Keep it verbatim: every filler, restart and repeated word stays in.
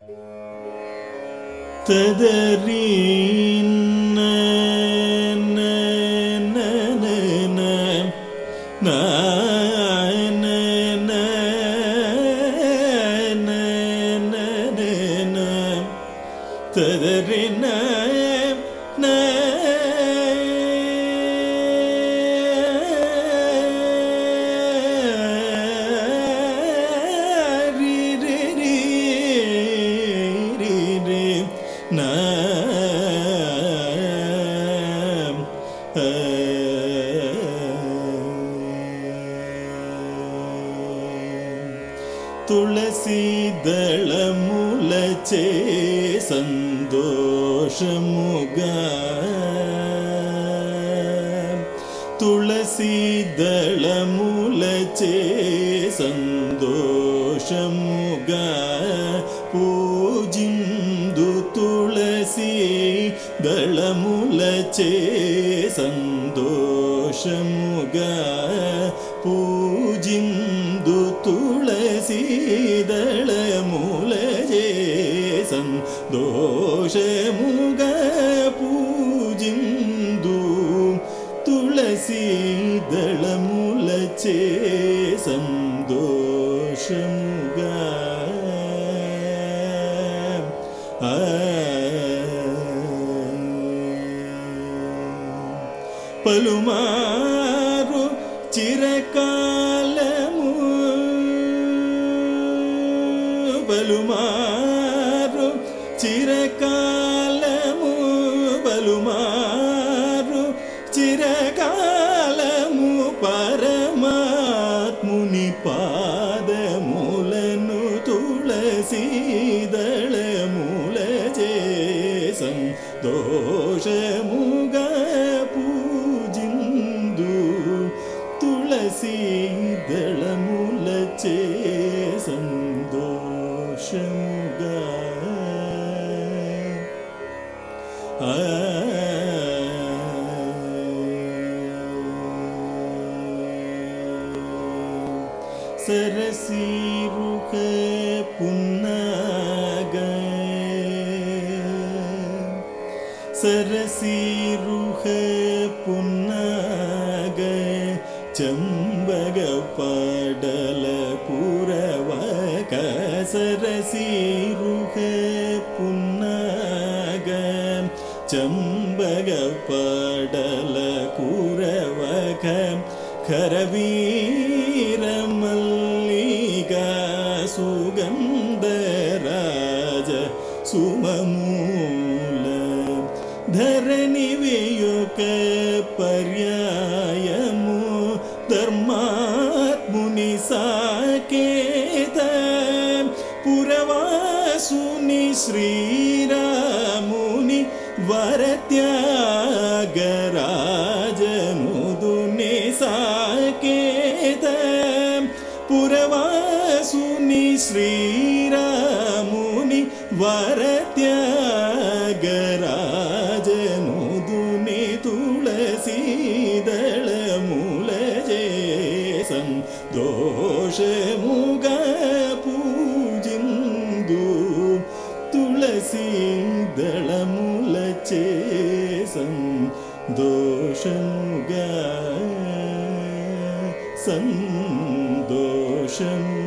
ತದರೀನ ತದರಿನ ತುಳಸಿ ದಳಮೂಲಚೇ ಸಂತೋಷಮುಗ ತುಳಸಿ ದಳಮೂಲಚೇ ಸಂತೋಷಮುಗ పూజిందు తులసి దళములచే సంతోషముగా పూజిందు తులసి దళములచే సంతోషముగా పూజిందు తులసి దళములచే సంతోషముగా పలుమారు చిరకాలము పలుమారు చిరకాలము పలుమారు చిరకాలము పరమాత్ముని పాదములను తులసి దళములచే సంతోషముగా పూజిందు తులసి దళములచే సంతోషముగా సరసీరుహ పున్నాగ సరసీరుహ పున్నాగ చంబగ పాడల పురవక సరసీరుహ పున్నాగ చంబగ పాడల కురవక ఖరవీర మల్లిగా సుగంధరాజ సుమమూల ధరణి వేయొక పర్యాయము ధర్మాత్ముని సాకేత పురవాసుని శ్రీరాముని వరత్యాగరాజముదుని సాకేత పురవాసుని శ్రీరాముని వరత్యాగరాజముదుని తులసి దళములచే సంతోషముగా పూజిందు తులసి దళములచే సంతోషముగా సంతోషము